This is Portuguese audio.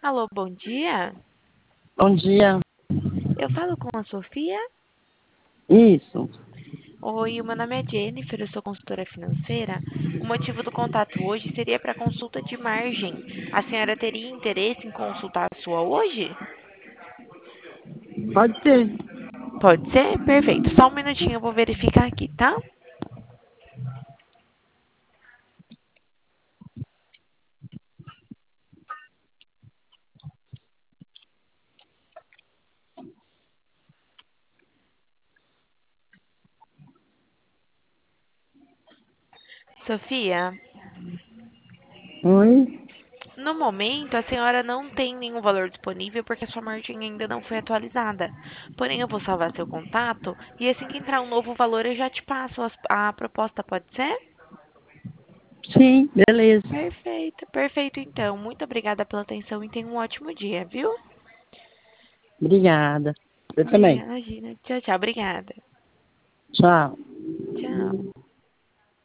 Alô, bom dia. Bom dia. Eu falo com a Sofia? Isso. Oi, o meu nome é Jennifer, eu sou consultora financeira. O motivo do contato hoje seria para consulta de margem. A senhora teria interesse em consultar a sua hoje? Pode ser. Pode ser? Perfeito. Só um minutinho, eu vou verificar aqui, tá? Sofia, Oi. no momento a senhora não tem nenhum valor disponível porque a sua margem ainda não foi atualizada. Porém, eu vou salvar seu contato e assim que entrar um novo valor eu já te passo a proposta, pode ser? Sim, beleza. Perfeito, perfeito então. Muito obrigada pela atenção e tenha um ótimo dia, viu? Obrigada. Você também. Imagina. Tchau, tchau. Obrigada. Tchau.